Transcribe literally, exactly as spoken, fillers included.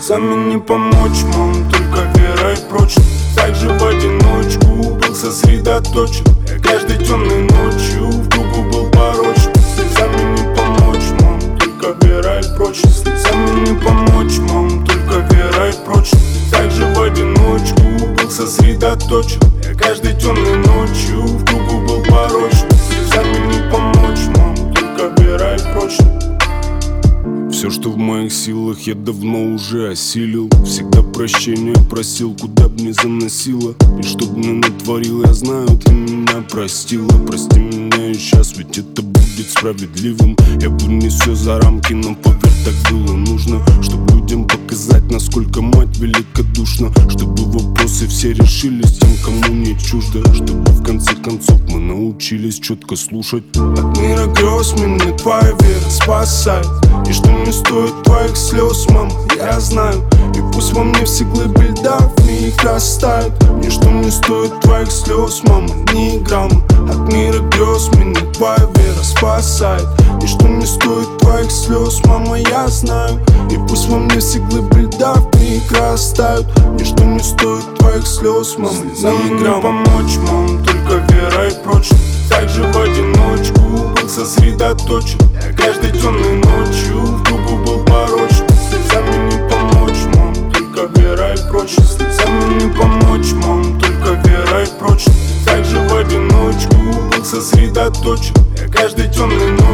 слезами не помочь, мам, только вера и прочность. Так же в одиночку был сосредоточен. Я каждой темной ночью в кругу был порочен. Слезами не помочь, мам, только вера и прочность. Слезами не помочь, мам, только вера и прочность. Так же в одиночку был сосредоточен. Я каждой темной ночью в кругу был порочен. Слезами не помочь, мам, только вера и прочность. Все, что в моих силах, я давно уже осилил. Всегда прощения просил, куда б ни заносило. И что б ни натворил, я знаю, ты меня простила. Прости меня и сейчас, ведь это будет справедливым. Я вынес все за рамки, но поверь, так было нужно. Чтобы людям показать, насколько мать великодушна. Чтобы вопросы все решились тем, кому не чуждо. Чтобы в конце концов мы научились четко слушать. От мира грез меня твоя вера спасает. И что не стоит твоих слез, мама, я знаю. И пусть во мне все глыбы льда в мире их растают. Ничто не стоит твоих слез, мама, ни грамма. От мира грез меня твоя вера спасает. Ничто не стоит твоих слез, мама, я знаю. И пусть во мне все глыбы льда в мире их растают. Ничто не стоит твоих слез, мама, ни грамма. Помочь, мам, только вера и прочность. Так же в одиночку был сосредоточен. Я каждой темной ночью в кругу был порочен. Слезами не помочь, мам, только вера и прочность. Слезами не помочь, мам, только вера и прочность. Так же в одиночку был сосредоточен. Я каждой темной ночью